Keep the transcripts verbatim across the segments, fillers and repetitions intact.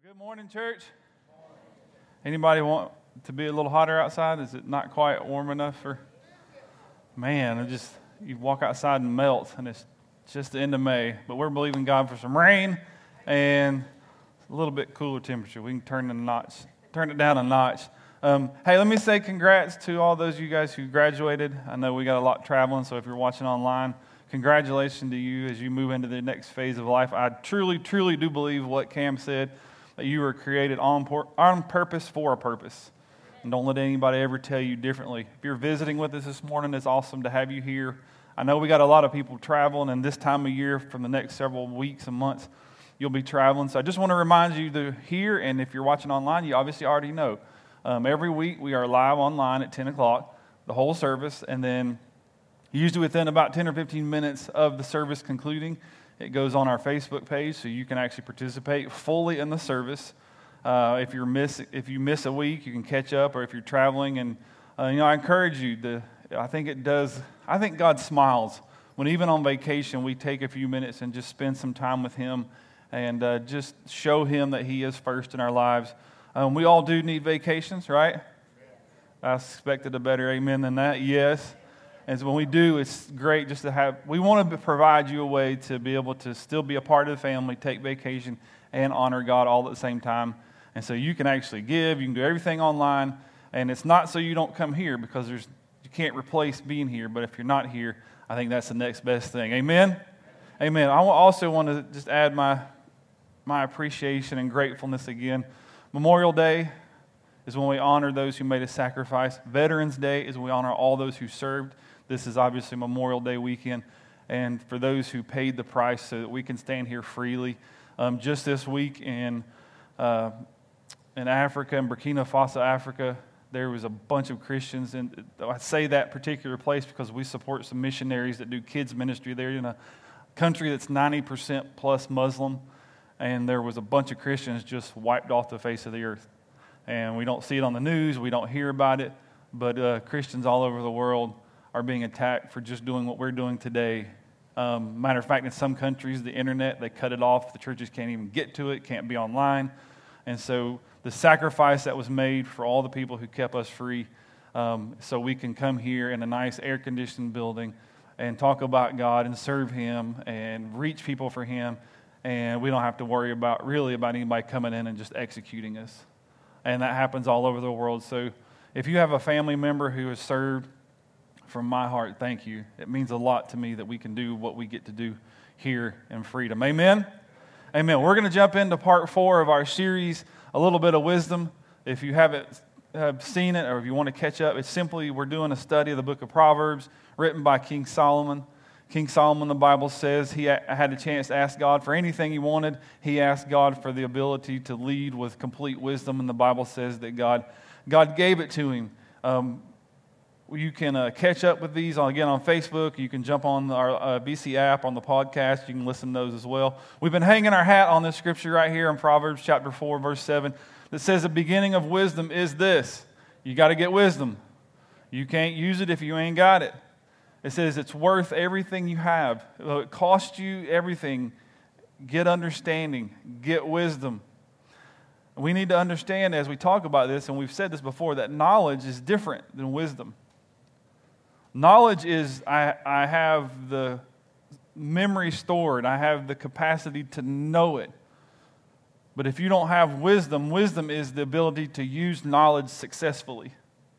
Good morning, church. Anybody want to be a little hotter outside? Is it not quite warm enough for? Man, it just you walk outside and melt, and it's just the end of May. But we're believing God for some rain and a little bit cooler temperature. We can turn the notch, turn it down a notch. Um, hey, let me say congrats to all those of you guys who graduated. I know we got a lot traveling, so if you're watching online, congratulations to you as you move into the next phase of life. I truly, truly do believe what Cam said, that you were created on, por- on purpose for a purpose. And don't let anybody ever tell you differently. If you're visiting with us this morning, it's awesome to have you here. I know we got a lot of people traveling, and this time of year, from the next several weeks and months, you'll be traveling. So I just want to remind you to here, and if you're watching online, you obviously already know. Um, every week we are live online at ten o'clock, the whole service, and then usually within about ten or fifteen minutes of the service concluding, it goes on our Facebook page so you can actually participate fully in the service. Uh, if you're miss if you miss a week, you can catch up, or if you're traveling. And uh, you know, I encourage you to. I think it does. I think God smiles when even on vacation we take a few minutes and just spend some time with Him and uh, just show Him that He is first in our lives. Um, we all do need vacations, right? I expected a better amen than that. Yes. And so when we do, it's great just to have, we want to provide you a way to be able to still be a part of the family, take vacation, and honor God all at the same time. And so you can actually give, you can do everything online, and it's not so you don't come here, because there's you can't replace being here, but if you're not here, I think that's the next best thing. Amen? Amen. I also want to just add my my appreciation and gratefulness again. Memorial Day is when we honor those who made a sacrifice. Veterans Day is when we honor all those who served. This is obviously Memorial Day weekend, and for those who paid the price so that we can stand here freely. Um, just this week in uh, in Africa, in Burkina Faso, Africa, there was a bunch of Christians, and I say that particular place because we support some missionaries that do kids ministry there in a country that's ninety percent plus Muslim, and there was a bunch of Christians just wiped off the face of the earth. And we don't see it on the news, we don't hear about it, but uh, Christians all over the world are being attacked for just doing what we're doing today. Um, matter of fact, in some countries, the internet, they cut it off. The churches can't even get to it, can't be online. And so the sacrifice that was made for all the people who kept us free, um, so we can come here in a nice air-conditioned building and talk about God and serve Him and reach people for Him, and we don't have to worry about really about anybody coming in and just executing us. And that happens all over the world. So if you have a family member who has served, from my heart, thank you. It means a lot to me that we can do what we get to do here in freedom. Amen? Amen. We're going to jump into part four of our series, A Little Bit of Wisdom. If you haven't have seen it, or if you want to catch up, it's simply we're doing a study of the book of Proverbs written by King Solomon. King Solomon, the Bible says, he had a chance to ask God for anything he wanted. He asked God for the ability to lead with complete wisdom, and the Bible says that God, God gave it to him. Um, You can uh, catch up with these, on, again, on Facebook. You can jump on our uh, B C app, on the podcast. You can listen to those as well. We've been hanging our hat on this scripture right here in Proverbs chapter four, verse seven, that says the beginning of wisdom is this. You got to get wisdom. You can't use it if you ain't got it. It says it's worth everything you have. It costs you everything. Get understanding. Get wisdom. We need to understand as we talk about this, and we've said this before, that knowledge is different than wisdom. Knowledge is, I, I have the memory stored. I have the capacity to know it. But if you don't have wisdom, wisdom is the ability to use knowledge successfully.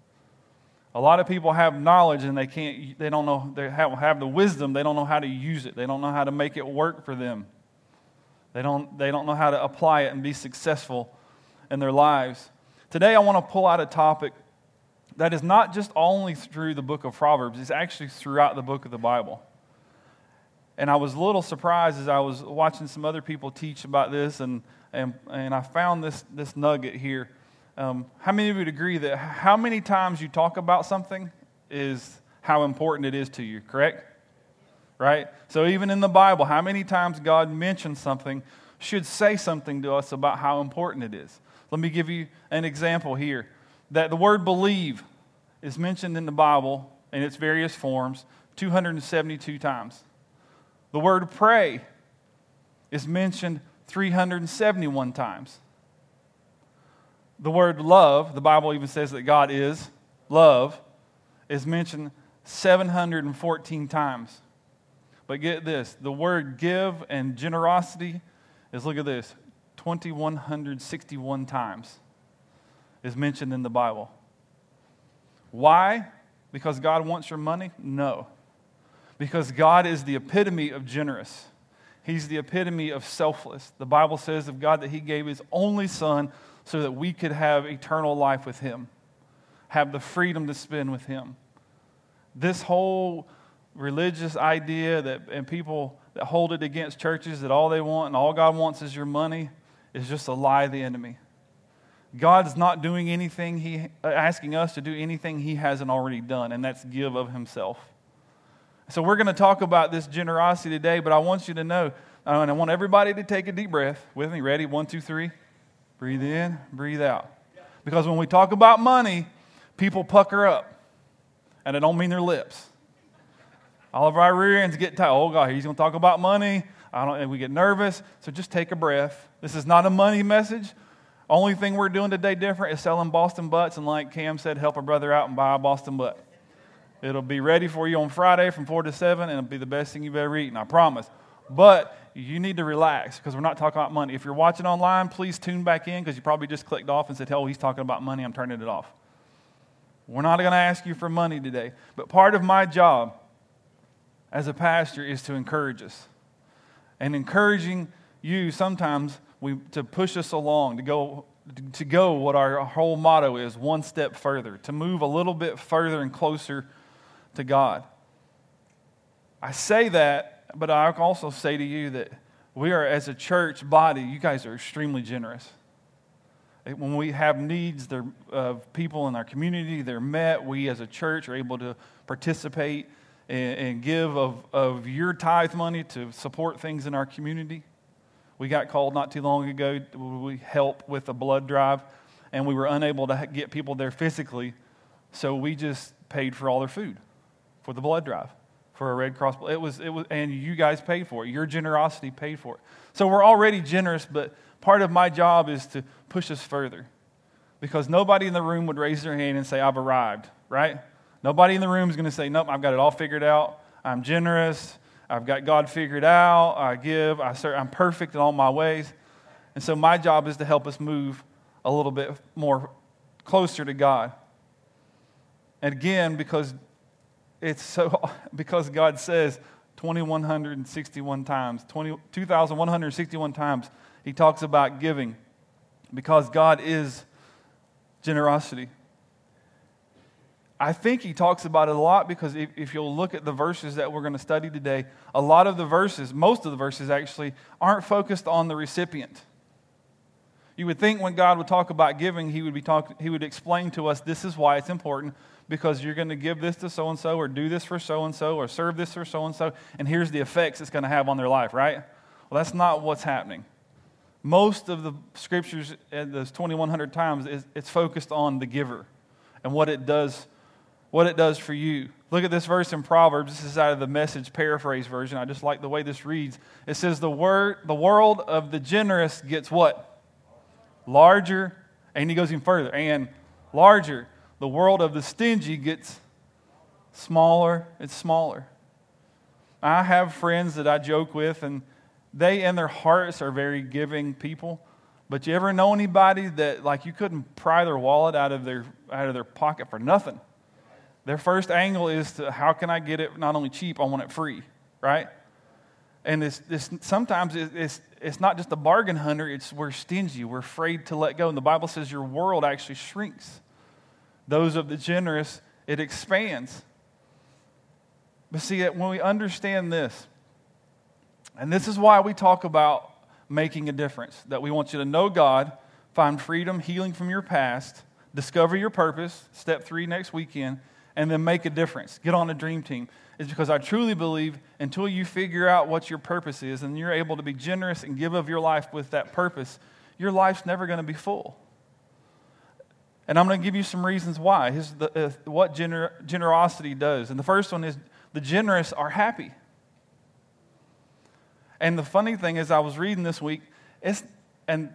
A lot of people have knowledge and they can't, they don't know, they have, have the wisdom, they don't know how to use it. They don't know how to make it work for them. They don't, they don't know how to apply it and be successful in their lives. Today I want to pull out a topic that is not just only through the book of Proverbs, it's actually throughout the book of the Bible. And I was a little surprised as I was watching some other people teach about this, and and, and I found this, this nugget here. Um, how many of you would agree that how many times you talk about something is how important it is to you, correct? Right? So even in the Bible, how many times God mentions something should say something to us about how important it is. Let me give you an example here. That the word believe is mentioned in the Bible in its various forms two hundred seventy-two times. The word pray is mentioned three hundred seventy-one times. The word love, the Bible even says that God is love, is mentioned seven hundred fourteen times. But get this, the word give and generosity is, look at this, two thousand one hundred sixty-one times is mentioned in the Bible. Why? Because God wants your money? No. Because God is the epitome of generous. He's the epitome of selfless. The Bible says of God that He gave His only Son so that we could have eternal life with Him, have the freedom to spend with Him. This whole religious idea that and people that hold it against churches that all they want and all God wants is your money is just a lie of the enemy. God's not doing anything, He asking us to do anything He hasn't already done, and that's give of Himself. So we're going to talk about this generosity today, but I want you to know, and I want everybody to take a deep breath with me. Ready? One, two, three. Breathe in, breathe out. Because when we talk about money, people pucker up, and I don't mean their lips. All of our rear ends get tight. Oh, God, he's going to talk about money. I don't, and we get nervous. So just take a breath. This is not a money message. Only thing we're doing today different is selling Boston butts. And like Cam said, help a brother out and buy a Boston butt. It'll be ready for you on Friday from four to seven, and it'll be the best thing you've ever eaten, I promise. But you need to relax because we're not talking about money. If you're watching online, please tune back in because you probably just clicked off and said, hell, he's talking about money. I'm turning it off. We're not going to ask you for money today. But part of my job as a pastor is to encourage us. And encouraging you sometimes we to push us along, to go to go what our whole motto is, one step further, to move a little bit further and closer to God. I say that, but I also say to you that we are, as a church body, you guys are extremely generous. When we have needs of people in our community, they're met. We as a church are able to participate and give of, of your tithe money to support things in our community. We got called not too long ago. We helped with a blood drive, and we were unable to get people there physically, so we just paid for all their food for the blood drive, for a Red Cross. It was, it was, and you guys paid for it. Your generosity paid for it. So we're already generous, but part of my job is to push us further, because nobody in the room would raise their hand and say, I've arrived, right? Nobody in the room is going to say, nope, I've got it all figured out. I'm generous. I've got God figured out. I give. I serve, I'm perfect in all my ways. And so my job is to help us move a little bit more closer to God. And again, because it's so, because God says two thousand one hundred sixty-one times, two thousand one hundred sixty-one times, He talks about giving, because God is generosity. I think He talks about it a lot because if, if you'll look at the verses that we're going to study today, a lot of the verses, most of the verses actually, aren't focused on the recipient. You would think when God would talk about giving, He would be talk, He would explain to us, this is why it's important, because you're going to give this to so-and-so, or do this for so-and-so, or serve this for so-and-so, and here's the effects it's going to have on their life, right? Well, that's not what's happening. Most of the scriptures, those twenty-one hundred times, is it's focused on the giver and what it does what it does for you. Look at this verse in Proverbs. This is out of the Message paraphrase version. I just like the way this reads. It says, the word, the world of the generous gets what? Larger. And he goes even further. And larger. The world of the stingy gets smaller. It's smaller. I have friends that I joke with, and they in their hearts are very giving people. But you ever know anybody that, like, you couldn't pry their wallet out of their out of their pocket for nothing? Their first angle is to, how can I get it not only cheap, I want it free, right? And it's, it's, sometimes it's, it's not just a bargain hunter, it's we're stingy, we're afraid to let go. And the Bible says your world actually shrinks. Those of the generous, it expands. But see, when we understand this, and this is why we talk about making a difference, that we want you to know God, find freedom, healing from your past, discover your purpose, step three next weekend, and then make a difference. Get on a dream team. It's because I truly believe until you figure out what your purpose is and you're able to be generous and give of your life with that purpose, your life's never going to be full. And I'm going to give you some reasons why. Here's the, uh, what gener- generosity does. And the first one is the generous are happy. And the funny thing is, I was reading this week, it's, and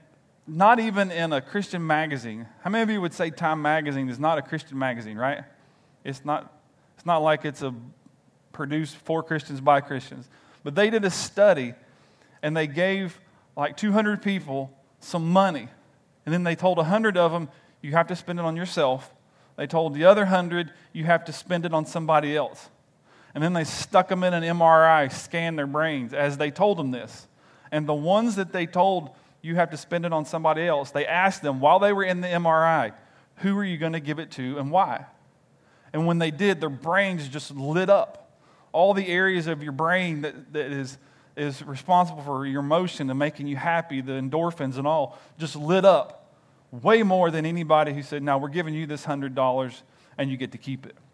not even in a Christian magazine. How many of you would say Time Magazine is not a Christian magazine, right? It's not, it's not like it's a produced for Christians by Christians. But they did a study, and they gave like two hundred people some money. And then they told one hundred of them, you have to spend it on yourself. They told the other one hundred, you have to spend it on somebody else. And then they stuck them in an M R I, scanned their brains as they told them this. And the ones that they told, you have to spend it on somebody else, they asked them while they were in the M R I, who are you going to give it to and why? And when they did, their brains just lit up. All the areas of your brain that, that is, is responsible for your emotion and making you happy, the endorphins and all, just lit up way more than anybody who said, now we're giving you this one hundred dollars and you get to keep it.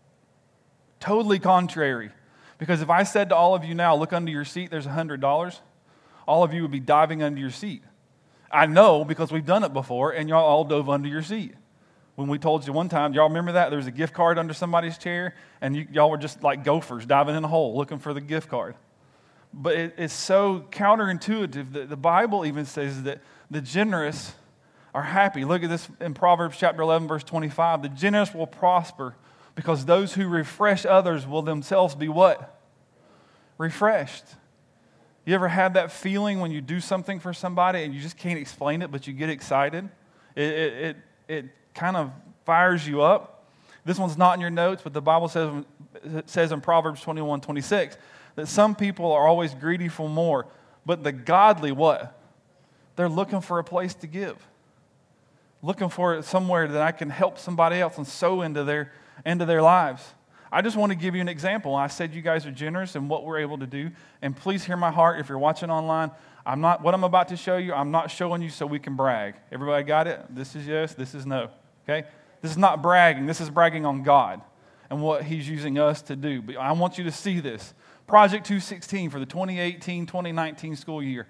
Totally contrary. Because if I said to all of you now, look under your seat, there's one hundred dollars, all of you would be diving under your seat. I know because we've done it before and y'all all dove under your seat. When we told you one time, y'all remember that? There was a gift card under somebody's chair, and you, y'all were just like gophers diving in a hole looking for the gift card. But it, it's so counterintuitive that the Bible even says that the generous are happy. Look at this in Proverbs chapter eleven, verse twenty-five. The generous will prosper because those who refresh others will themselves be what? Refreshed. You ever had that feeling when you do something for somebody and you just can't explain it, but you get excited? It it it, it kind of fires you up. This one's not in your notes, but the Bible says, it says in Proverbs twenty-one, twenty-six that some people are always greedy for more, but the godly, what? They're looking for a place to give. Looking for somewhere that I can help somebody else and sow into their, into their lives. I just want to give you an example. I said you guys are generous in what we're able to do, and please hear my heart if you're watching online. I'm not, what I'm about to show you, I'm not showing you so we can brag. Everybody got it? This is yes, this is no. Okay? This is not bragging. This is bragging on God and what He's using us to do. But I want you to see this. Project two sixteen for the twenty eighteen twenty nineteen school year.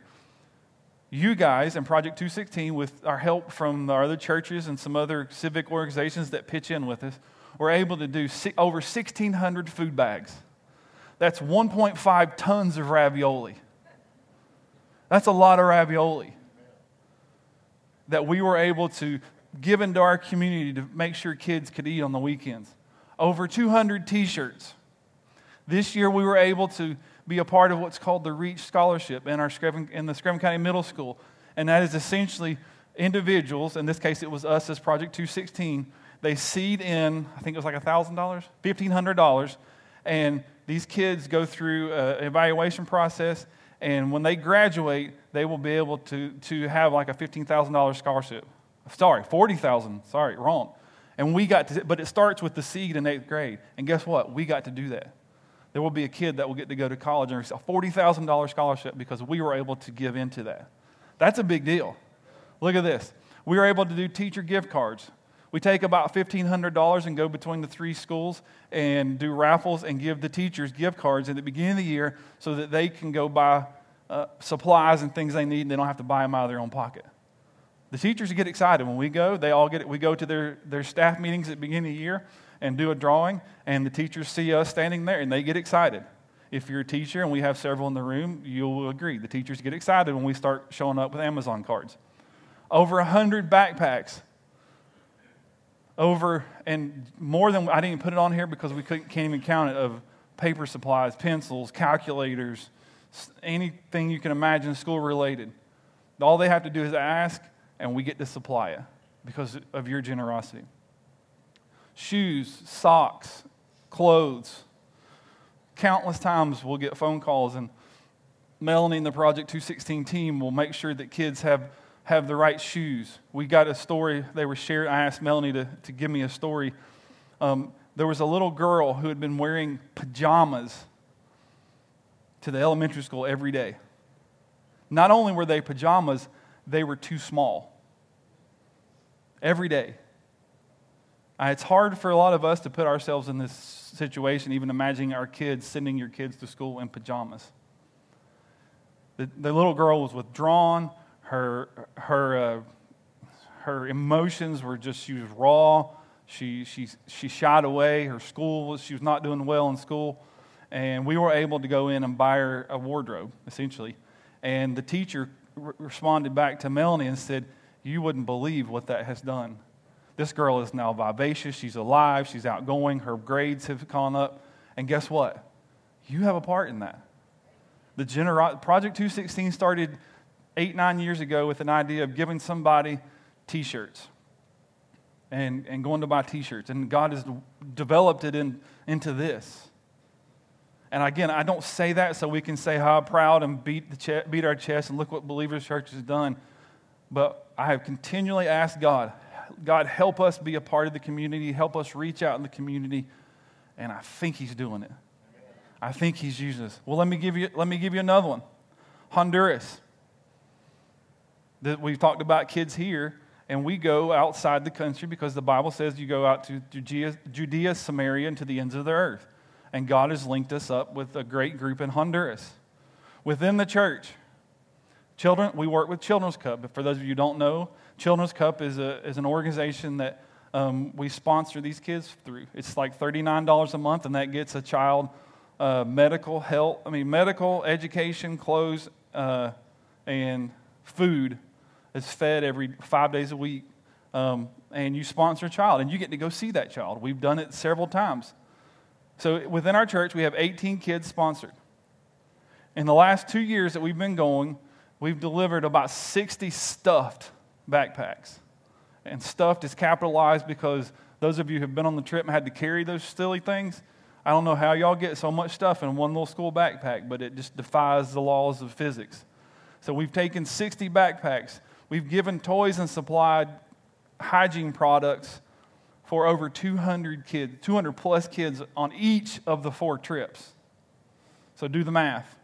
You guys in Project two sixteen, with our help from our other churches and some other civic organizations that pitch in with us, were able to do over sixteen hundred food bags. That's one point five tons of ravioli. That's a lot of ravioli that we were able to give into our community to make sure kids could eat on the weekends. Over two hundred t-shirts. This year we were able to be a part of what's called the REACH Scholarship in our Screven, in the Screven County Middle School. And that is essentially individuals, in this case it was us as Project two sixteen, they seed in, I think it was like one thousand dollars, fifteen hundred dollars, and these kids go through an evaluation process, and when they graduate, they will be able to, to have like a fifteen thousand dollars scholarship. Sorry, forty thousand dollars, sorry, wrong. And we got to, but it starts with the seed in eighth grade. And guess what? We got to do that. There will be a kid that will get to go to college and receive a forty thousand dollars scholarship because we were able to give into that. That's a big deal. Look at this. We were able to do teacher gift cards. We take about fifteen hundred dollars and go between the three schools and do raffles and give the teachers gift cards at the beginning of the year so that they can go buy uh, supplies and things they need and they don't have to buy them out of their own pocket. The teachers get excited. When we go, they all get it. We go to their, their staff meetings at the beginning of the year and do a drawing, and the teachers see us standing there and they get excited. If you're a teacher, and we have several in the room, you'll agree. The teachers get excited when we start showing up with Amazon cards. Over one hundred backpacks. Over, and more than, I didn't even put it on here because we couldn't, can't even count it, of paper supplies, pencils, calculators, anything you can imagine school related. All they have to do is ask, and we get to supply it because of your generosity. Shoes, socks, clothes. Countless times we'll get phone calls, and Melanie and the Project two sixteen team will make sure that kids have have the right shoes. We got a story they were sharing. I asked Melanie to, to give me a story. Um, there was a little girl who had been wearing pajamas to the elementary school every day. Not only were they pajamas, they were too small. Every day. Uh, it's hard for a lot of us to put ourselves in this situation, even imagining our kids, sending your kids to school in pajamas. The, the little girl was withdrawn. Her her uh, her emotions were just, she was raw. She she she shied away. Her school was, she was not doing well in school, and we were able to go in and buy her a wardrobe essentially. And the teacher re- responded back to Melanie and said, you wouldn't believe what that has done. This girl is now vivacious. She's alive. She's outgoing. Her grades have gone up. And guess what? You have a part in that. The genero- Project two sixteen started eight, nine years ago with an idea of giving somebody T-shirts and, and going to buy T-shirts. And God has developed it in, into this. And again, I don't say that so we can say how proud and beat, the che- beat our chest and look what Believers Church has done. But I have continually asked God, God, help us be a part of the community. Help us reach out in the community. And I think He's doing it. I think He's using us. Well, let me give you, let me give you another one. Honduras. That we've talked about kids here, and we go outside the country because the Bible says you go out to Judea, Judea, Samaria, and to the ends of the earth. And God has linked us up with a great group in Honduras. Within the church, children, we work with Children's Cup. But for those of you who don't know, Children's Cup is a is an organization that um, we sponsor these kids through. It's like thirty-nine dollars a month, and that gets a child uh, medical health, I mean medical education, clothes, uh, and food. It's fed every five days a week, um, and you sponsor a child, and you get to go see that child. We've done it several times. So within our church, we have eighteen kids sponsored. In the last two years that we've been going, we've delivered about sixty stuffed backpacks. And stuffed is capitalized because those of you who have been on the trip and had to carry those silly things, I don't know how y'all get so much stuff in one little school backpack, but it just defies the laws of physics. So we've taken sixty backpacks. We've given toys and supplied hygiene products for over two hundred kids, two hundred plus kids on each of the four trips. So do the math.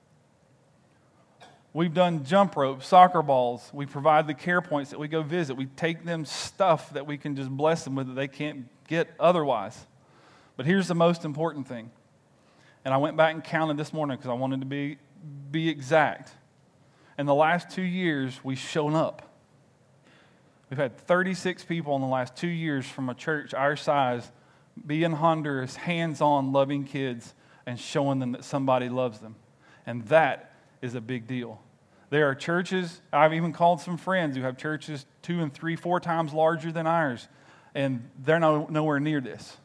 We've done jump ropes, soccer balls. We provide the care points that we go visit. We take them stuff that we can just bless them with that they can't get otherwise. But here's the most important thing. And I went back and counted this morning because I wanted to be, be exact. In the last two years, we've shown up. We've had thirty-six people in the last two years from a church our size be in Honduras, hands-on, loving kids and showing them that somebody loves them. And that is a big deal. There are churches, I've even called some friends who have churches two and three, four times larger than ours, and they're no, nowhere near this.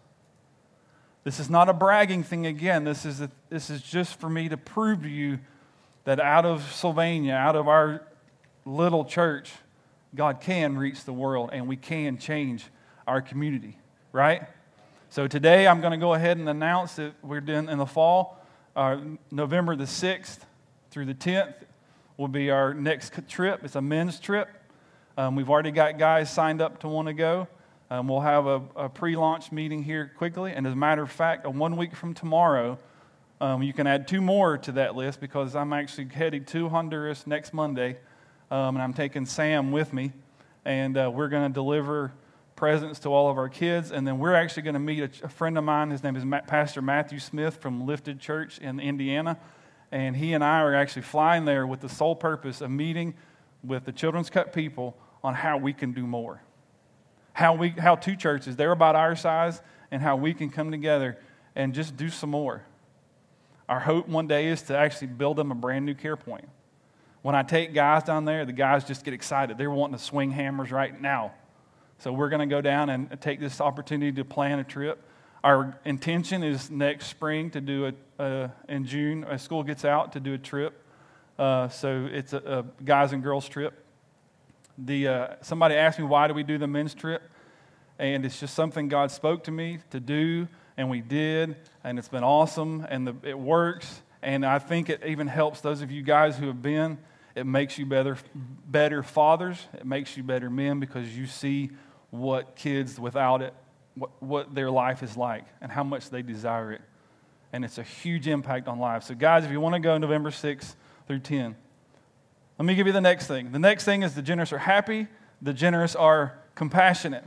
This is not a bragging thing again. This is, a, this is just for me to prove to you that out of Sylvania, out of our little church, God can reach the world and we can change our community, right? So today I'm going to go ahead and announce that we're doing in the fall, uh, November the sixth through the tenth will be our next trip. It's a men's trip. Um, we've already got guys signed up to want to go. Um, we'll have a, a pre-launch meeting here quickly. And as a matter of fact, one week from tomorrow, um, you can add two more to that list because I'm actually heading to Honduras next Monday. Um, and I'm taking Sam with me. And uh, we're going to deliver presents to all of our kids. And then we're actually going to meet a, a friend of mine. His name is Ma- Pastor Matthew Smith from Lifted Church in Indiana. And he and I are actually flying there with the sole purpose of meeting with the Children's Cup people on how we can do more. How we, how two churches, they're about our size, and how we can come together and just do some more. Our hope one day is to actually build them a brand new care point. When I take guys down there, the guys just get excited. They're wanting to swing hammers right now. So we're going to go down and take this opportunity to plan a trip. Our intention is next spring to do a, uh, in June, as school gets out, to do a trip. Uh, so it's a, a guys and girls trip. The uh, somebody asked me, why do we do the men's trip? And it's just something God spoke to me to do, and we did, and it's been awesome, and the, it works. And I think it even helps those of you guys who have been. It makes you better, better fathers. It makes you better men because you see what kids without it, what, what their life is like and how much they desire it. And it's a huge impact on lives. So guys, if you want to go November sixth through tenth, let me give you the next thing. The next thing is the generous are happy, the generous are compassionate.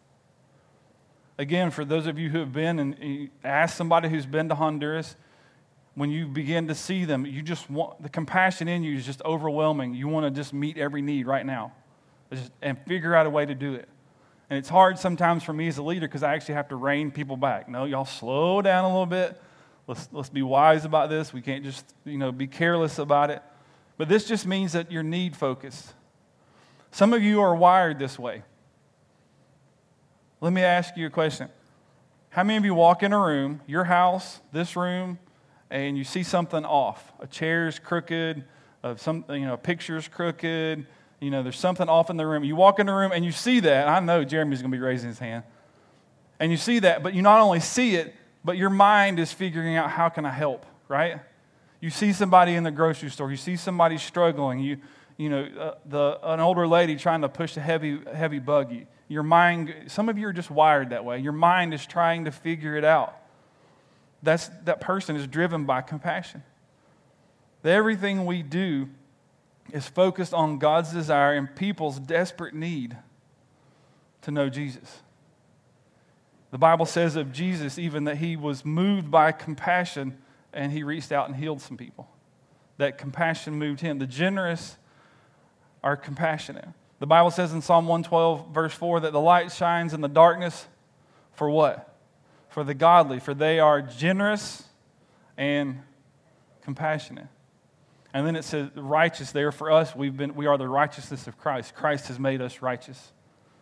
Again, for those of you who have been and ask somebody who's been to Honduras, when you begin to see them, you just want, the compassion in you is just overwhelming. You want to just meet every need right now just, and figure out a way to do it. And it's hard sometimes for me as a leader because I actually have to rein people back. No, y'all slow down a little bit. Let's let's be wise about this. We can't just, you know, be careless about it. But this just means that you're need focused. Some of you are wired this way. Let me ask you a question. How many of you walk in a room, your house, this room, and you see something off? A chair's crooked, uh, some, you know, a picture's crooked, you know, there's something off in the room. You walk in the room and you see that. I know Jeremy's going to be raising his hand. And you see that, but you not only see it, but your mind is figuring out, how can I help, right? You see somebody in the grocery store. You see somebody struggling. You you know, uh, the an older lady trying to push a heavy, heavy buggy. Your mind, some of you are just wired that way. Your mind is trying to figure it out. That's, that person is driven by compassion. That everything we do is focused on God's desire and people's desperate need to know Jesus. The Bible says of Jesus even that he was moved by compassion and he reached out and healed some people. That compassion moved him. The generous are compassionate. The Bible says in Psalm one twelve, verse four, that the light shines in the darkness for what? For the godly, for they are generous and compassionate. And then it says righteous there for us, we've been we are the righteousness of Christ. Christ has made us righteous.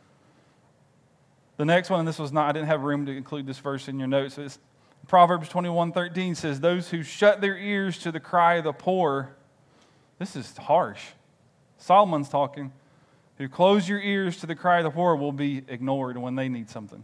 The next one, and this was not, I didn't have room to include this verse in your notes. It's Proverbs twenty-one thirteen says, those who shut their ears to the cry of the poor, this is harsh. Solomon's talking, who close your ears to the cry of the poor will be ignored when they need something.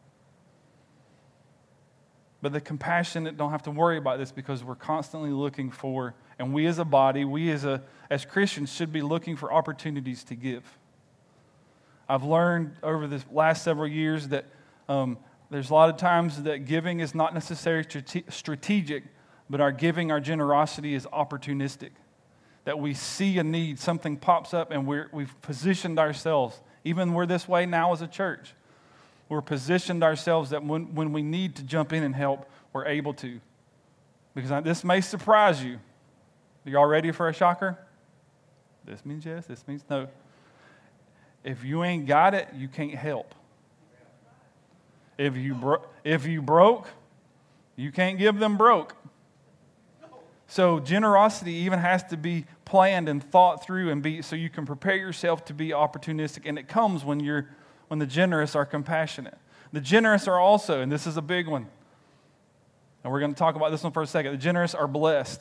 But the compassionate don't have to worry about this because we're constantly looking for, and we as a body, we as a as Christians should be looking for opportunities to give. I've learned over the last several years that um, there's a lot of times that giving is not necessarily strategic, but our giving, our generosity is opportunistic. That we see a need, something pops up, and we're, we've positioned ourselves. Even we're this way now as a church. We're positioned ourselves that when, when we need to jump in and help, we're able to. Because I, this may surprise you. Are y'all ready for a shocker? This means yes, this means no. If you ain't got it, you can't help. If you bro- if you broke, you can't give them broke. So generosity even has to be planned and thought through, and be so you can prepare yourself to be opportunistic. And it comes when you're when the generous are compassionate. The generous are also, and this is a big one, and we're going to talk about this one for a second. The generous are blessed.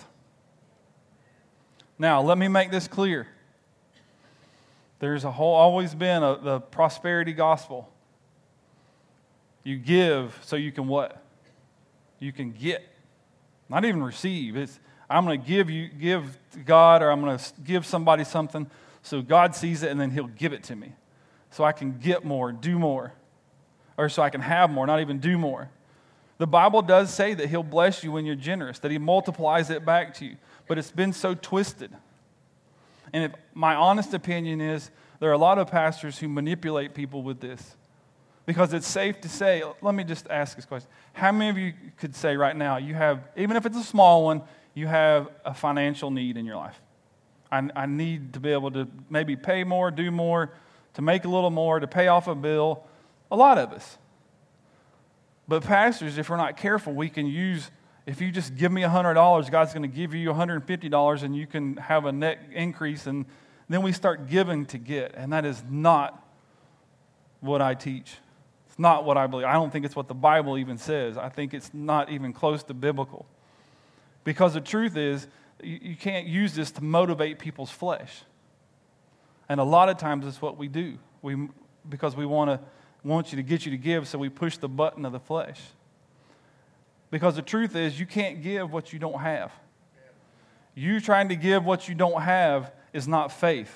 Now, let me make this clear. There's a whole always been a, the prosperity gospel. You give so you can what? You can get, not even receive. It's I'm going to give you give to God, or I'm going to give somebody something so God sees it and then He'll give it to me, so I can get more, do more, or so I can have more, not even do more. The Bible does say that He'll bless you when you're generous, that He multiplies it back to you, but it's been so twisted. And if my honest opinion is, there are a lot of pastors who manipulate people with this. Because it's safe to say, let me just ask this question. How many of you could say right now, you have, even if it's a small one, you have a financial need in your life? I, I need to be able to maybe pay more, do more, to make a little more, to pay off a bill. A lot of us. But pastors, if we're not careful, we can use, if you just give me one hundred dollars, God's going to give you one hundred fifty dollars and you can have a net increase. And then we start giving to get. And that is not what I teach. It's not what I believe. I don't think it's what the Bible even says. I think it's not even close to biblical. Because the truth is, you, you can't use this to motivate people's flesh. And a lot of times it's what we do. We because we want to want you to get you to give, so we push the button of the flesh. Because the truth is, you can't give what you don't have. You trying to give what you don't have is not faith.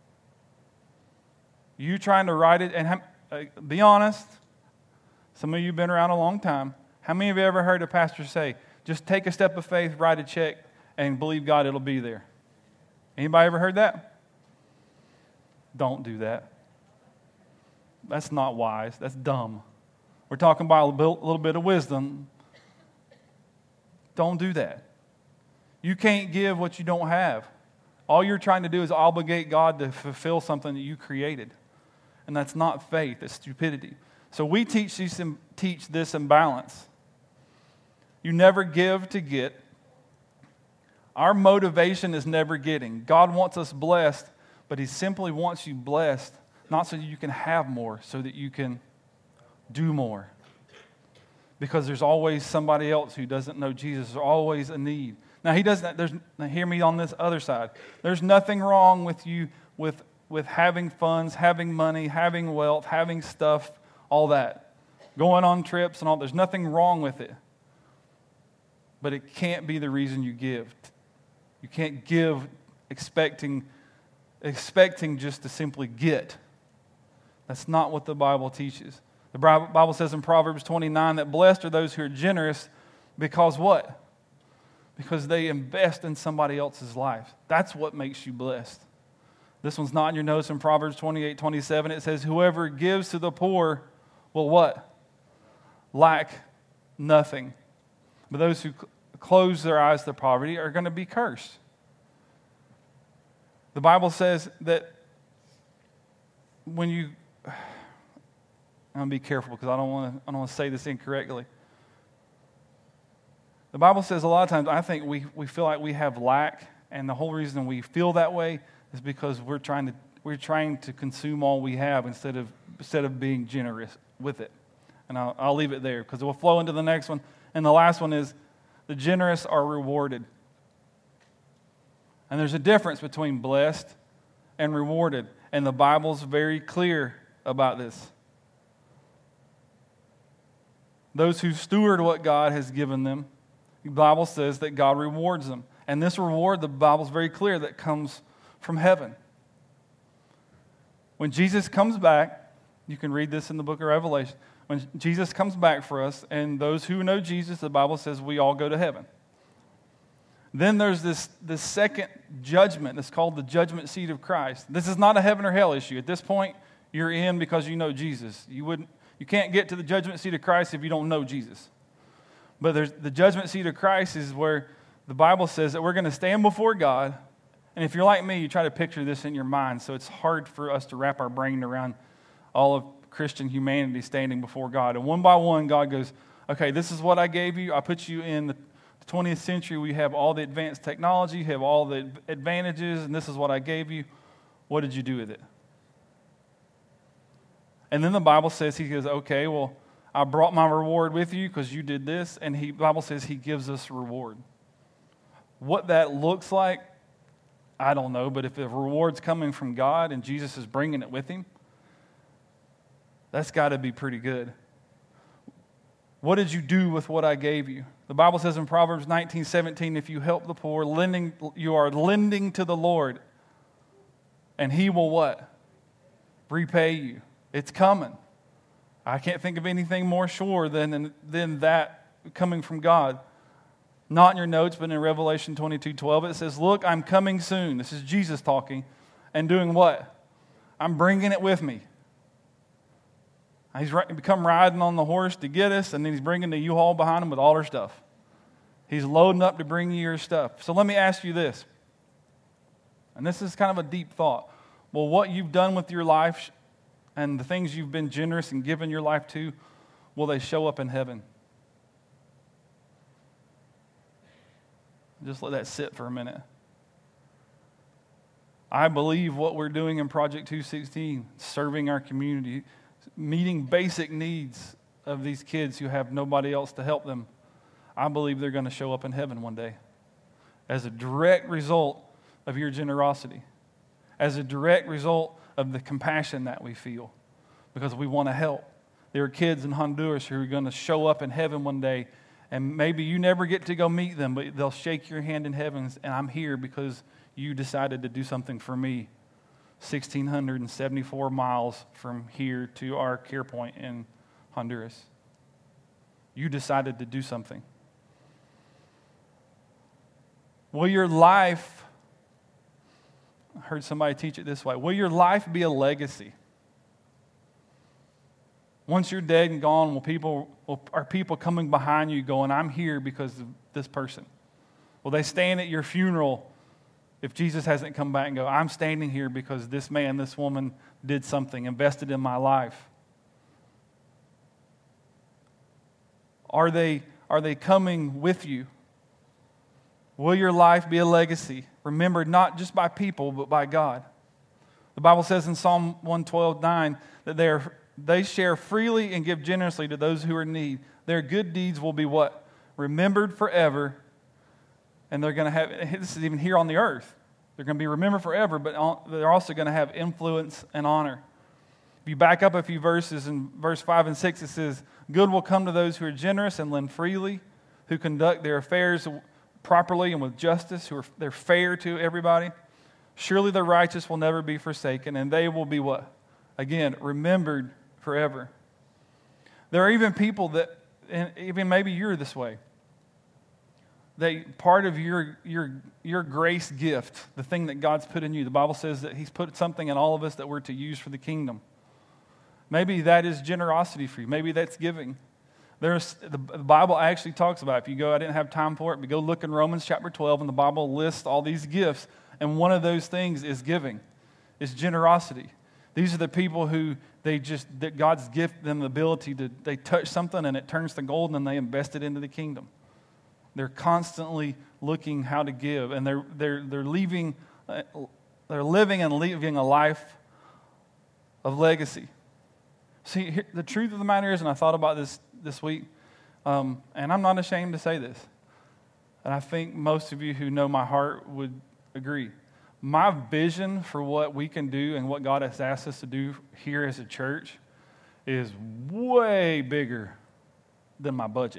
You trying to write it, and uh, be honest, some of you have been around a long time. How many of you ever heard a pastor say, just take a step of faith, write a check, and believe God it'll be there? Anybody ever heard that? Don't do that. That's not wise. That's dumb. We're talking about a little bit of wisdom. Don't do that. You can't give what you don't have. All you're trying to do is obligate God to fulfill something that you created. And that's not faith, it's stupidity. So we teach this, teach this imbalance. You never give to get. Our motivation is never getting. God wants us blessed, but He simply wants you blessed, not so that you can have more, so that you can do more. Because there's always somebody else who doesn't know Jesus. There's always a need. Now, He doesn't, there's, now hear me on this other side. There's nothing wrong with you, with, with having funds, having money, having wealth, having stuff, all that. Going on trips and all. There's nothing wrong with it. But it can't be the reason you give. You can't give expecting, expecting just to simply get. That's not what the Bible teaches. The Bible says in Proverbs twenty-nine that blessed are those who are generous because what? Because they invest in somebody else's life. That's what makes you blessed. This one's not in your notes. In Proverbs twenty-eight twenty-seven, it says, whoever gives to the poor will what? Lack nothing. But those who close their eyes to poverty are going to be cursed. The Bible says that when you... I'm going to be careful because I don't want to I don't want to say this incorrectly. The Bible says a lot of times, I think we, we feel like we have lack, and the whole reason we feel that way is because we're trying to we're trying to consume all we have instead of instead of being generous with it. And I'll, I'll leave it there because we'll flow into the next one. And the last one is the generous are rewarded. And there's a difference between blessed and rewarded, and the Bible's very clear about this. Those who steward what God has given them, the Bible says that God rewards them. And this reward, the Bible's very clear, that comes from heaven. When Jesus comes back, you can read this in the book of Revelation. When Jesus comes back for us, and those who know Jesus, the Bible says we all go to heaven. Then there's this, this second judgment that's called the judgment seat of Christ. This is not a heaven or hell issue. At this point, you're in because you know Jesus. You wouldn't. You can't get to the judgment seat of Christ if you don't know Jesus. But there's the judgment seat of Christ is where the Bible says that we're going to stand before God. And if you're like me, you try to picture this in your mind, so it's hard for us to wrap our brain around all of Christian humanity standing before God. And one by one, God goes, okay, this is what I gave you. I put you in the twentieth century. We have all the advanced technology, have all the advantages, and this is what I gave you. What did you do with it? And then the Bible says, he goes, okay, well, I brought my reward with you because you did this. And he, the Bible says he gives us reward. What that looks like, I don't know. But if the reward's coming from God and Jesus is bringing it with him, that's got to be pretty good. What did you do with what I gave you? The Bible says in Proverbs nineteen seventeen, if you help the poor, lending, you are lending to the Lord. And he will what? Repay you. It's coming. I can't think of anything more sure than, than that coming from God. Not in your notes, but in Revelation twenty-two twelve, it says, look, I'm coming soon. This is Jesus talking. And doing what? I'm bringing it with me. He's come riding on the horse to get us, and then he's bringing the U-Haul behind him with all our stuff. He's loading up to bring you your stuff. So let me ask you this. And this is kind of a deep thought. Well, what you've done with your life and the things you've been generous and given your life to, will they show up in heaven? Just let that sit for a minute. I believe what we're doing in Project two sixteen, serving our community, meeting basic needs of these kids who have nobody else to help them, I believe they're going to show up in heaven one day as a direct result of your generosity, as a direct result of the compassion that we feel, because we want to help. There are kids in Honduras who are going to show up in heaven one day, and maybe you never get to go meet them, but they'll shake your hand in heaven, and I'm here because you decided to do something for me. one thousand six hundred seventy-four miles from here to our care point in Honduras. You decided to do something. Will your life, I heard somebody teach it this way, will your life be a legacy? Once you're dead and gone, will people, will, are people coming behind you going, I'm here because of this person? Will they stand at your funeral if Jesus hasn't come back and go, I'm standing here because this man, this woman did something, invested in my life? Are they, are they coming with you? Will your life be a legacy, remembered not just by people, but by God? The Bible says in Psalm one twelve, nine that they, are, they share freely and give generously to those who are in need. Their good deeds will be what? Remembered forever. And they're going to have, this is even here on the earth. They're going to be remembered forever, but they're also going to have influence and honor. If you back up a few verses, in verse five and six, it says, good will come to those who are generous and lend freely, who conduct their affairs properly and with justice, who are they're fair to everybody. Surely the righteous will never be forsaken, and they will be what? Again, remembered forever. There are even people that, and even maybe you're this way, they part of your your your grace gift, the thing that God's put in you. The Bible says that He's put something in all of us that we're to use for the kingdom. Maybe that is generosity for you. Maybe that's giving. There's the Bible actually talks about, if you go, I didn't have time for it, but go look in Romans chapter twelve, and the Bible lists all these gifts, and one of those things is giving, is generosity. These are the people who they just, that God's gift them the ability to, they touch something and it turns to gold and they invest it into the kingdom. They're constantly looking how to give, and they're they're they're leaving, they're living and leaving a life of legacy. See, here, the truth of the matter is, and I thought about this this week, um, and I'm not ashamed to say this, and I think most of you who know my heart would agree. My vision for what we can do and what God has asked us to do here as a church is way bigger than my budget.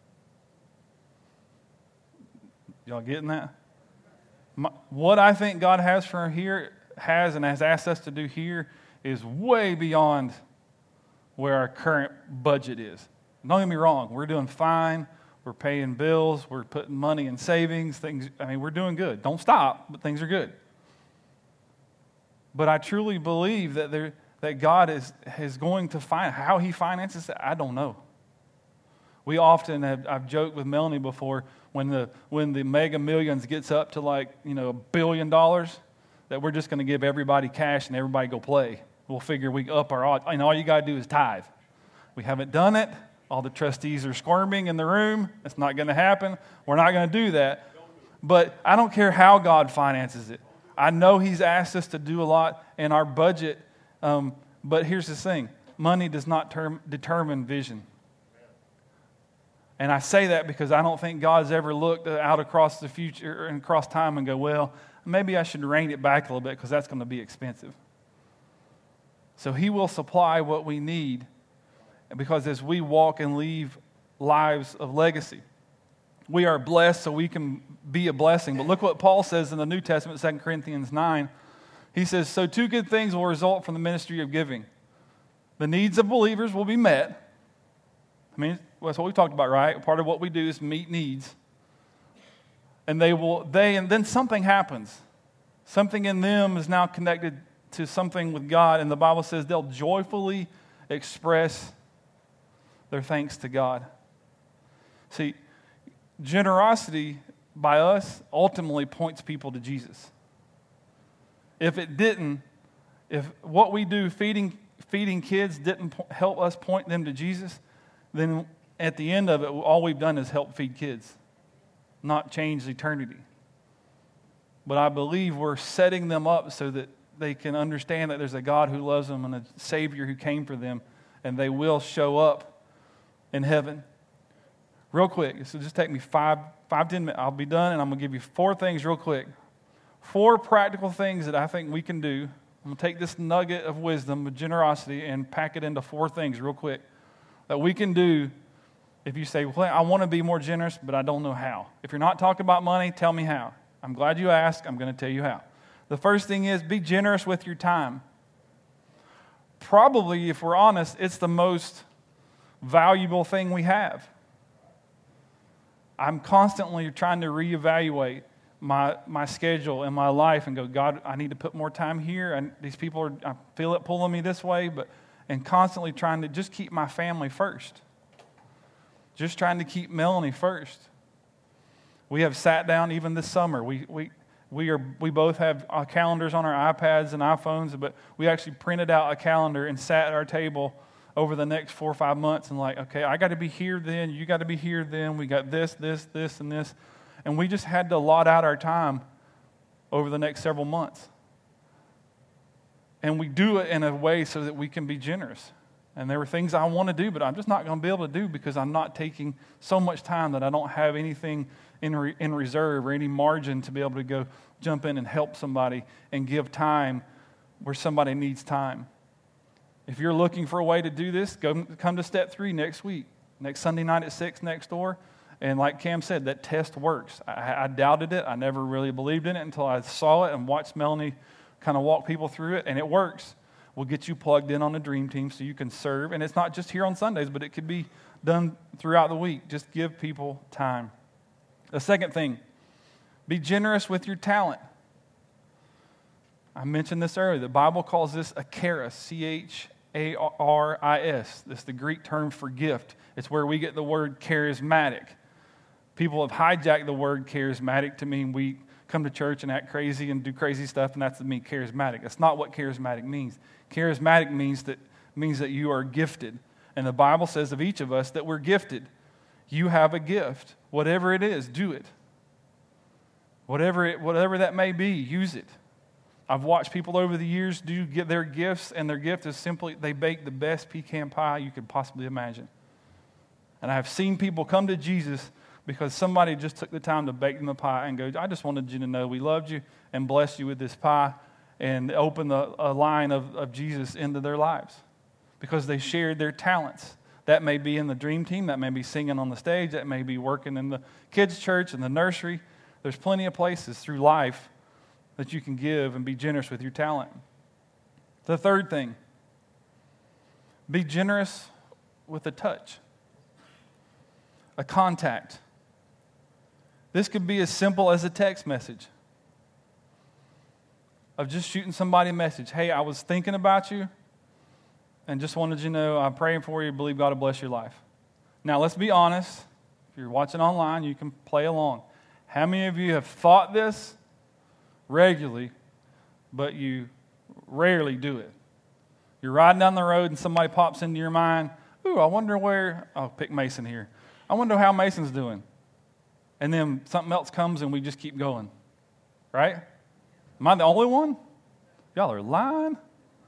Y'all getting that? My, what I think God has for here, has and has asked us to do here is way beyond where our current budget is. Don't get me wrong, we're doing fine. We're paying bills. We're putting money in savings. Things. I mean, we're doing good. Don't stop, but things are good. But I truly believe that there, that God is, is going to find how He finances it. I don't know. We often have, I've joked with Melanie before, when the when the Mega Millions gets up to like, you know, a billion dollars, that we're just going to give everybody cash and everybody go play. We'll figure we up our odds. And all you got to do is tithe. We haven't done it. All the trustees are squirming in the room. It's not going to happen. We're not going to do that. But I don't care how God finances it. I know He's asked us to do a lot in our budget. Um, but here's the thing. Money does not term, determine vision. And I say that because I don't think God's ever looked out across the future and across time and go, well, maybe I should rein it back a little bit because that's going to be expensive. So He will supply what we need, because as we walk and leave lives of legacy, we are blessed so we can be a blessing. But look what Paul says in the New Testament, Second Corinthians nine. He says, so two good things will result from the ministry of giving. The needs of believers will be met. I mean, that's what we talked about, right? Part of what we do is meet needs. And they will, they, and then something happens. Something in them is now connected to something with God. And the Bible says they'll joyfully express their thanks to God. See, generosity by us ultimately points people to Jesus. If it didn't, if what we do feeding feeding kids didn't help us point them to Jesus, then at the end of it, all we've done is help feed kids, not change eternity. But I believe we're setting them up so that they can understand that there's a God who loves them and a Savior who came for them, and they will show up in heaven. Real quick, so just take me five, five, ten minutes. I'll be done, and I'm going to give you four things real quick. Four practical things that I think we can do. I'm going to take this nugget of wisdom, of generosity, and pack it into four things real quick that we can do if you say, well, I want to be more generous, but I don't know how. If you're not talking about money, tell me how. I'm glad you asked. I'm going to tell you how. The first thing is be generous with your time. Probably, if we're honest, it's the most valuable thing we have. I'm constantly trying to reevaluate my my schedule and my life and go, God, I need to put more time here. And these people are, I feel it pulling me this way, but and constantly trying to just keep my family first. Just trying to keep Melanie first. We have sat down even this summer. We we we are we both have our calendars on our iPads and iPhones, but we actually printed out a calendar and sat at our table over the next four or five months and like, okay, I got to be here then, you got to be here then. We got this, this, this, and this. And we just had to allot out our time over the next several months. And we do it in a way so that we can be generous. And there were things I want to do, but I'm just not going to be able to do because I'm not taking so much time that I don't have anything in re- in reserve or any margin to be able to go jump in and help somebody and give time where somebody needs time. If you're looking for a way to do this, go come to step three next week, next Sunday night at six next door. And like Cam said, that test works. I, I doubted it. I never really believed in it until I saw it and watched Melanie kind of walk people through it, and it works. We'll get you plugged in on the dream team so you can serve. And it's not just here on Sundays, but it could be done throughout the week. Just give people time. The second thing, be generous with your talent. I mentioned this earlier. The Bible calls this a charis, C H A R I S. This is the Greek term for gift. It's where we get the word charismatic. People have hijacked the word charismatic to mean we come to church and act crazy and do crazy stuff, and that's to mean charismatic. That's not what charismatic means. Charismatic means that means that you are gifted. And the Bible says of each of us that we're gifted. You have a gift. Whatever it is, do it. Whatever it, whatever that may be, use it. I've watched people over the years do get their gifts, and their gift is simply they bake the best pecan pie you could possibly imagine. And I have seen people come to Jesus because somebody just took the time to bake them a pie and go, I just wanted you to know we loved you and blessed you with this pie, and open the, a line of, of Jesus into their lives because they shared their talents. That may be in the dream team, that may be singing on the stage, that may be working in the kids' church, in the nursery. There's plenty of places through life that you can give and be generous with your talent. The third thing, be generous with a touch, a contact. This could be as simple as a text message of just shooting somebody a message. Hey, I was thinking about you and just wanted you to know I'm praying for you. Believe God will bless your life. Now, let's be honest. If you're watching online, you can play along. How many of you have thought this regularly, but you rarely do it? You're riding down the road and somebody pops into your mind, ooh, I wonder where, I'll pick Mason here. I wonder how Mason's doing. And then something else comes and we just keep going. Right? Am I the only one? Y'all are lying.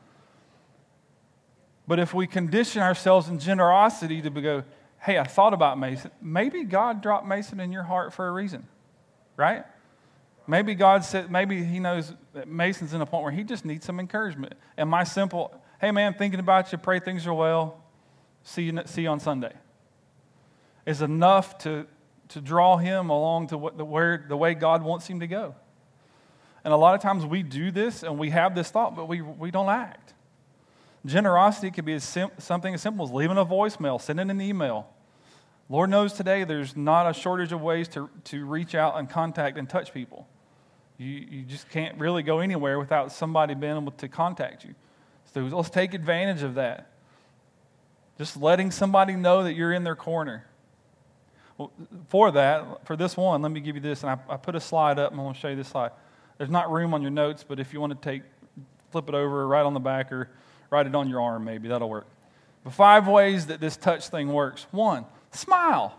But if we condition ourselves in generosity to go, hey, I thought about Mason. Maybe God dropped Mason in your heart for a reason. Right? Maybe God said, maybe he knows that Mason's in a point where he just needs some encouragement. And my simple, hey man, thinking about you, pray things are well, see you, see you on Sunday, is enough to, to draw him along to what the, where, the way God wants him to go. And a lot of times we do this and we have this thought, but we, we don't act. Generosity can be as sim- something as simple as leaving a voicemail, sending an email. Lord knows today there's not a shortage of ways to, to reach out and contact and touch people. You, you just can't really go anywhere without somebody being able to contact you. So let's take advantage of that. Just letting somebody know that you're in their corner. Well, for that, for this one, let me give you this. And I, I put a slide up, and I'm going to show you this slide. There's not room on your notes, but if you want to take, flip it over right on the back or write it on your arm maybe, that'll work. The five ways that this touch thing works. One, smile.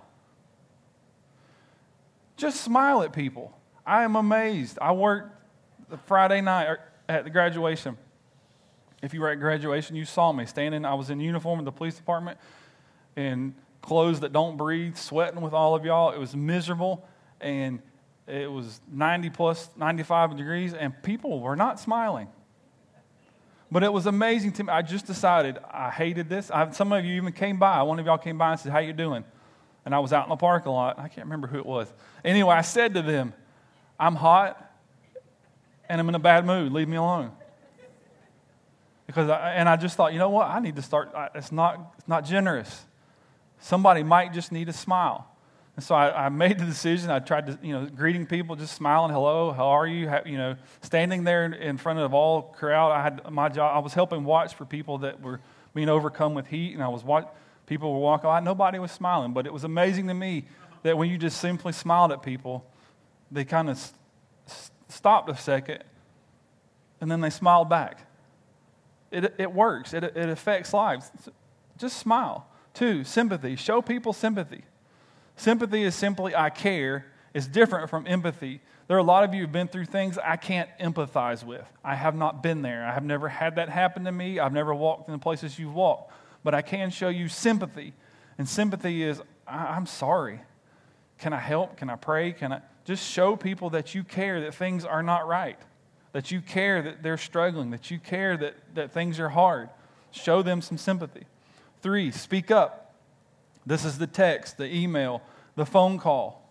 Just smile at people. I am amazed. I worked the Friday night at the graduation. If you were at graduation, you saw me standing. I was in uniform in the police department in clothes that don't breathe, sweating with all of y'all. It was miserable, and it was ninety plus, ninety-five degrees, and people were not smiling. But it was amazing to me. I just decided I hated this. I, some of you even came by. One of y'all came by and said, how you doing? And I was out in the parking lot. I can't remember who it was. Anyway, I said to them, I'm hot, and I'm in a bad mood. Leave me alone. Because I, and I just thought, you know what? I need to start. I, it's not it's not generous. Somebody might just need a smile. And so I, I made the decision. I tried to, you know, greeting people, just smiling, hello, how are you? How, you know, standing there in front of all crowd. I had my job. I was helping watch for people that were being overcome with heat, and I was watch, people were walking by. Nobody was smiling, but it was amazing to me that when you just simply smiled at people, they kind of s- stopped a second, and then they smiled back. It it works. It it affects lives. Just smile. Two, sympathy. Show people sympathy. Sympathy is simply I care, It's different from empathy. There are a lot of you who've been through things I can't empathize with. I have not been there. I have never had that happen to me. I've never walked in the places you've walked. But I can show you sympathy. And sympathy is, I- I'm sorry. Can I help? Can I pray? Can I just show people that you care that things are not right, that you care that they're struggling, that you care that, that things are hard. Show them some sympathy. Three, speak up. This is the text, the email, the phone call.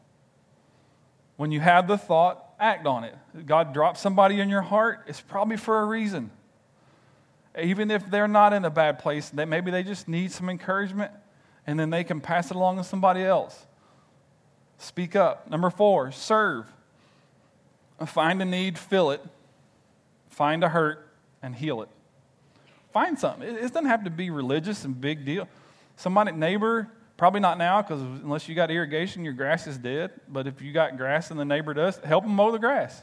When you have the thought, act on it. God drops somebody in your heart, it's probably for a reason. Even if they're not in a bad place, they, maybe they just need some encouragement, and then they can pass it along to somebody else. Speak up. Number four, serve. Find a need, fill it. Find a hurt, and heal it. Find something. It, it doesn't have to be religious and big deal. Somebody, neighbor, probably not now, because unless you got irrigation, your grass is dead. But if you got grass and the neighbor does, help them mow the grass.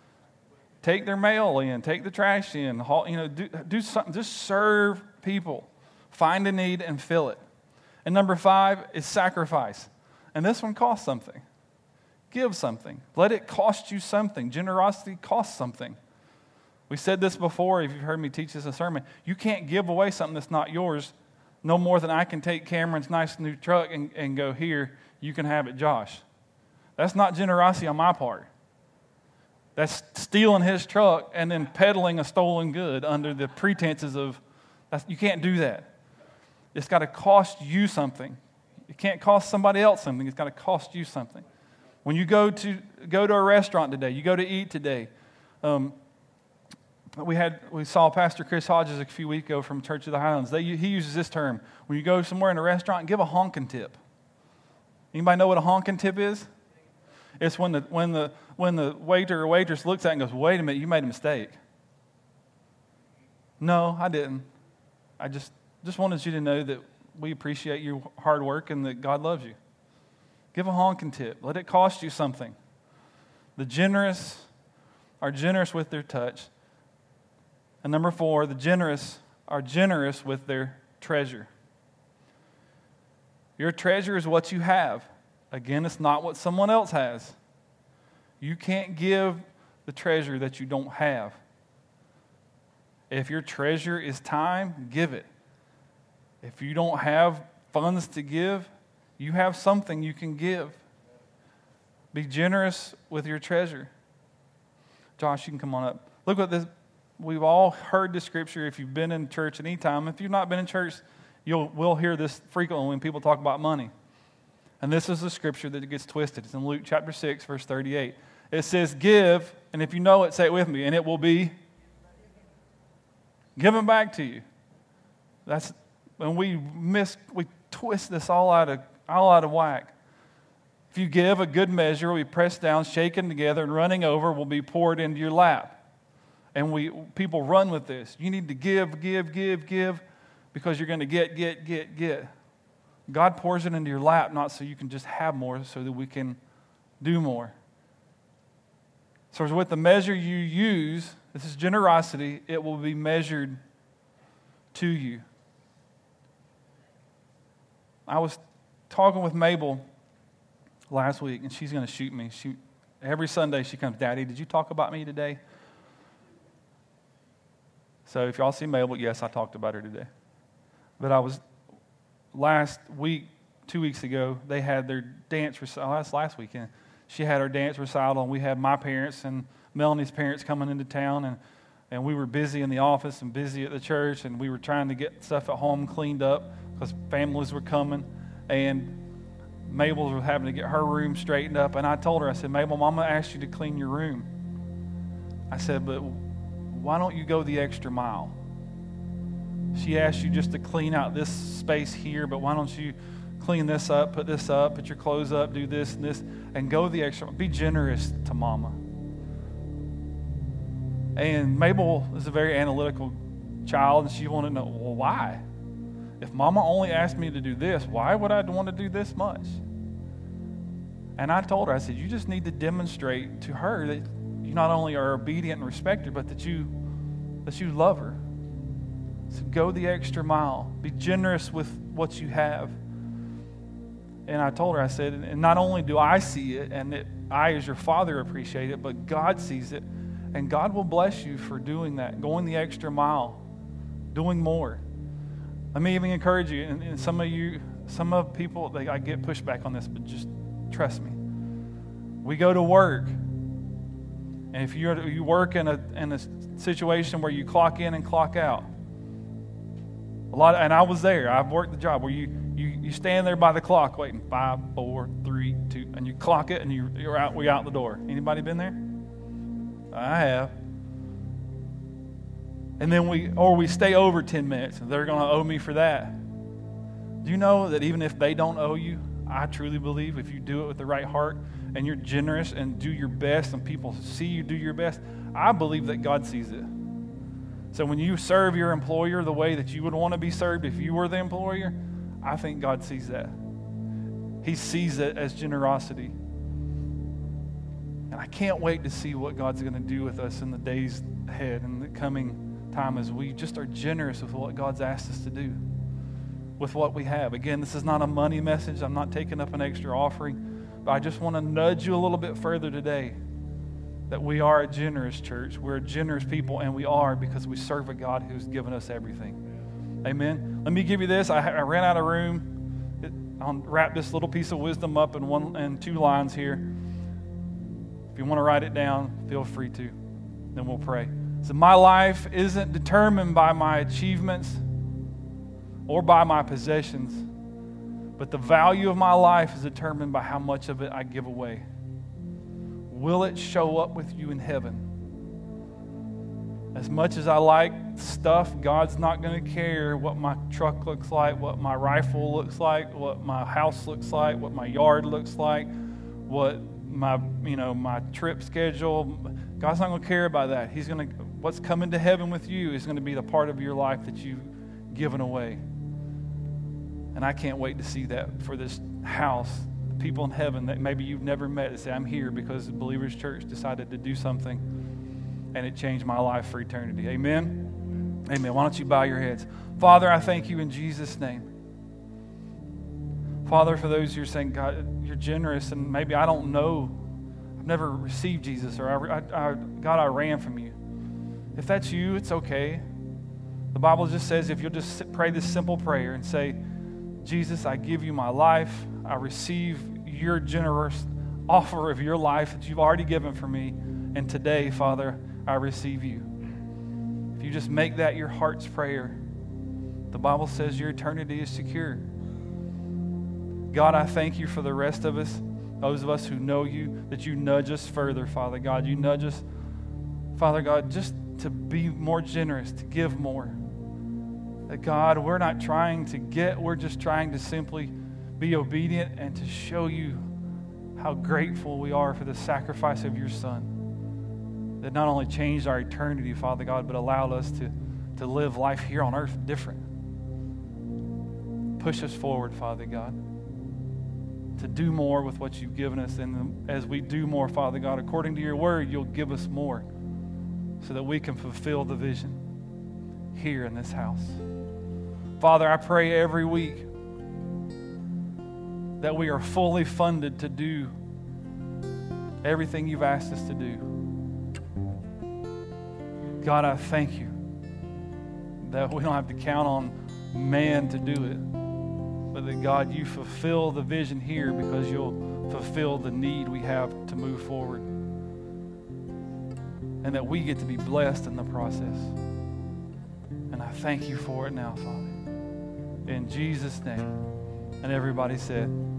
Take their mail in. Take the trash in. You know, do, do something. Just serve people. Find a need and fill it. And number five is sacrifice. And this one costs something. Give something. Let it cost you something. Generosity costs something. We said this before, if you've heard me teach this in a sermon. You can't give away something that's not yours no more than I can take Cameron's nice new truck and, and go, here, you can have it, Josh. That's not generosity on my part. That's stealing his truck and then peddling a stolen good under the pretenses of, that's, you can't do that. It's got to cost you something. It can't cost somebody else something. It's got to cost you something. When you go to go to a restaurant today, you go to eat today. Um, we had we saw Pastor Chris Hodges a few weeks ago from Church of the Highlands. They, he uses this term. When you go somewhere in a restaurant, give a honking tip. Anybody know what a honking tip is? It's when the when the when the waiter or waitress looks at it and goes, "Wait a minute, you made a mistake." No, I didn't. I just just wanted you to know that we appreciate your hard work and that God loves you. Give a honking tip. Let it cost you something. The generous are generous with their touch. And number four, the generous are generous with their treasure. Your treasure is what you have. Again, it's not what someone else has. You can't give the treasure that you don't have. If your treasure is time, give it. If you don't have funds to give, you have something you can give. Be generous with your treasure. Josh, you can come on up. Look what this, we've all heard this scripture if you've been in church at any time. If you've not been in church, you'll we'll hear this frequently when people talk about money. And this is the scripture that gets twisted. It's in Luke chapter six, verse thirty-eight. It says, give, and if you know it, say it with me, and it will be given back to you. That's when we miss, we twist this all out of all out of whack. If you give, a good measure will be pressed down, shaken together, and running over will be poured into your lap. And we people run with this. You need to give, give, give, give, because you're going to get, get, get, get. God pours it into your lap, not so you can just have more, so that we can do more. So with the measure you use, this is generosity, it will be measured to you. I was talking with Mabel last week, and she's going to shoot me. She every Sunday she comes, "Daddy, did you talk about me today?" So if y'all see Mabel, yes, I talked about her today. But I was last week, two weeks ago, they had their dance recital. That's last weekend. She had her dance recital, and we had my parents and Melanie's parents coming into town, and and we were busy in the office and busy at the church, and we were trying to get stuff at home cleaned up because families were coming, and Mabel was having to get her room straightened up. And I told her, I said, "Mabel, Mama asked you to clean your room." I said, "But why don't you go the extra mile? She asked you just to clean out this space here, but why don't you clean this up, put this up, put your clothes up, do this and this, and go the extra. Be generous to Mama." And Mabel is a very analytical child, and she wanted to know, well, why? If Mama only asked me to do this, why would I want to do this much? And I told her, I said, you just need to demonstrate to her that you not only are obedient and respect her, but that you that you love her. So go the extra mile. Be generous with what you have. And I told her, I said, and not only do I see it, and it, I as your father appreciate it, but God sees it. And God will bless you for doing that, going the extra mile, doing more. Let me even encourage you, and, and some of you, some of people, they, I get pushback on this, but just trust me. We go to work, and if you you work in a in a situation where you clock in and clock out, a lot, of, and I was there. I've worked the job where you, you you stand there by the clock, waiting five, four, three, two, and you clock it, and you, you're out. We out the door. Anybody been there? I have. And then we, or we stay over ten minutes, and they're going to owe me for that. Do you know that even if they don't owe you, I truly believe if you do it with the right heart and you're generous and do your best and people see you do your best, I believe that God sees it. So when you serve your employer the way that you would want to be served if you were the employer, I think God sees that. He sees it as generosity. And I can't wait to see what God's going to do with us in the days ahead and the coming time as we just are generous with what God's asked us to do, with what we have. Again, this is not a money message. I'm not taking up an extra offering, but I just want to nudge you a little bit further today that we are a generous church. We're a generous people, and we are because we serve a God who's given us everything. Amen. Let me give you this. I, I ran out of room. It, I'll wrap this little piece of wisdom up in one and two lines here. If you want to write it down, feel free to. Then we'll pray. So my life isn't determined by my achievements or by my possessions, but the value of my life is determined by how much of it I give away. Will it show up with you in heaven? As much as I like stuff, God's not going to care what my truck looks like, what my rifle looks like, what my house looks like, what my yard looks like, what my, you know, my trip schedule. God's not going to care about that. He's going to, what's coming to heaven with you is going to be the part of your life that you've given away. And I can't wait to see that for this house, the people in heaven that maybe you've never met that say, I'm here because the Believers Church decided to do something and it changed my life for eternity. Amen? Amen. Why don't you bow your heads? Father, I thank you in Jesus' name. Father, for those who are saying, God, you're generous, and maybe I don't know, I've never received Jesus, or I, I, I, God, I ran from you. If that's you, it's okay. The Bible just says if you'll just pray this simple prayer and say, Jesus, I give you my life. I receive your generous offer of your life that you've already given for me. And today, Father, I receive you. If you just make that your heart's prayer, the Bible says your eternity is secure. God, I thank you for the rest of us, those of us who know you, that you nudge us further, Father God. You nudge us, Father God, just to be more generous, to give more. That God, we're not trying to get, we're just trying to simply be obedient and to show you how grateful we are for the sacrifice of your Son that not only changed our eternity, Father God, but allowed us to, to live life here on earth different. Push us forward, Father God, to do more with what you've given us. And as we do more, Father God, according to your word, you'll give us more so that we can fulfill the vision here in this house. Father, I pray every week that we are fully funded to do everything you've asked us to do. God, I thank you that we don't have to count on man to do it, but that, God, you fulfill the vision here because you'll fulfill the need we have to move forward, and that we get to be blessed in the process. And I thank you for it now, Father. In Jesus' name. And everybody said,